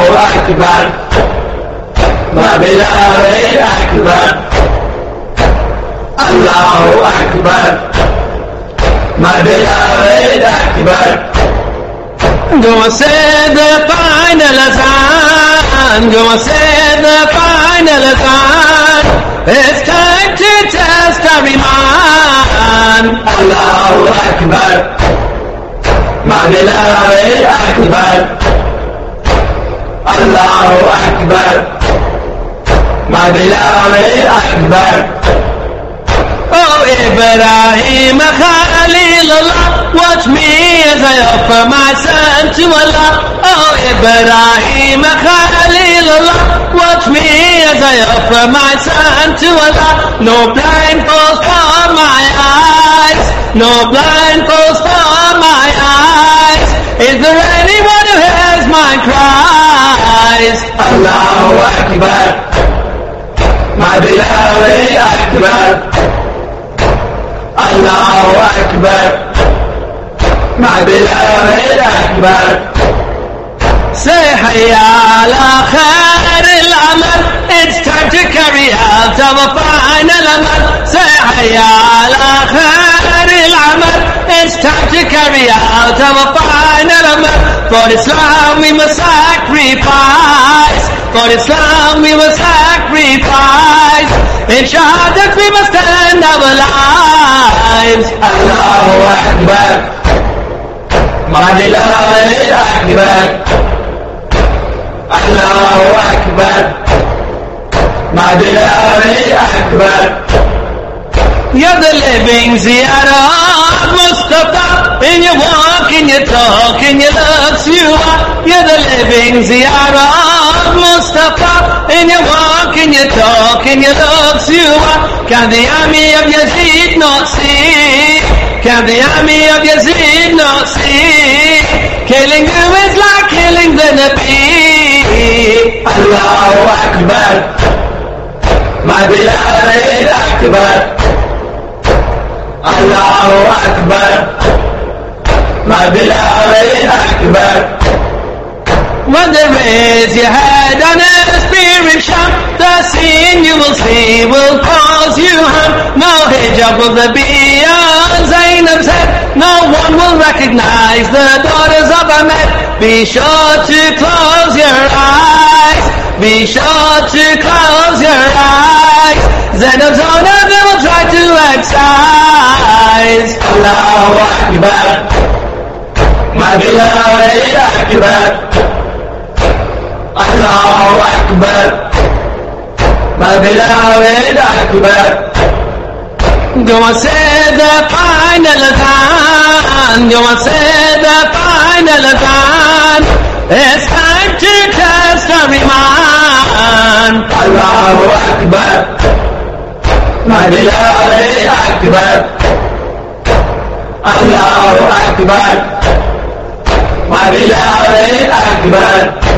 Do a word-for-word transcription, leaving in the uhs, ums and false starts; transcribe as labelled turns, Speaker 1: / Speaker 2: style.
Speaker 1: Allahu Akbar, my beloved Akbar. Allahu Akbar, my beloved Akbar.
Speaker 2: Go and say the final azan, go and say the final azan. It's time to test our iman.
Speaker 1: Allahu Akbar, my beloved Akbar. Allahu Akbar, my beloved Akbar.
Speaker 2: Oh Ibrahim Khalilullah, watch me as I offer my son to Allah. Oh Ibrahim Khalilullah, watch me as I offer my son to Allah. No blindfolds for my eyes, no blindfolds for my eyes. Is there anyone who hears my cries?
Speaker 1: Allahu Akbar, my beloved Akbar. Allahu Akbar, my beloved Akbar.
Speaker 2: Say hayya ala khair al-amal, it's time to carry out our final amal. Say hayya ala khair al-amal, it's time to carry out our final amal. For Islam we must sacrifice, for Islam we must sacrifice. In shahadat we must end our lives.
Speaker 1: Allahu Akbar, my beloved Akbar. Allahu Akbar, my beloved Akbar.
Speaker 2: You're the living Ziyarah Mustafa. In your walk, in your talk, in your looks you are. You're the living Ziyarah Mustafa. In your walk, in your talk, in your looks you are. Can the army of Yazid not see? Can the army of Yazid not see? Killing you is like killing the Nabi.
Speaker 1: Allahu Akbar, my beloved Akbar. Allahu Akbar, my beloved Akbar.
Speaker 2: When they raise your head on a spirit shout, the scene you will see will cause you harm. No hijab will there be on Zainab's head. No one will recognize the daughters of Ahmed. Be sure to close your eyes. Be sure to close your eyes. Zainab's honor they will try to excise.
Speaker 1: Allahu Akbar, my beloved Akbar. Allahu Akbar, my beloved Akbar.
Speaker 2: Go and say the final adhan, go and say the final adhan. It's time to test our iman.
Speaker 1: Allahu Akbar, my beloved Akbar. Allahu Akbar, my beloved Akbar.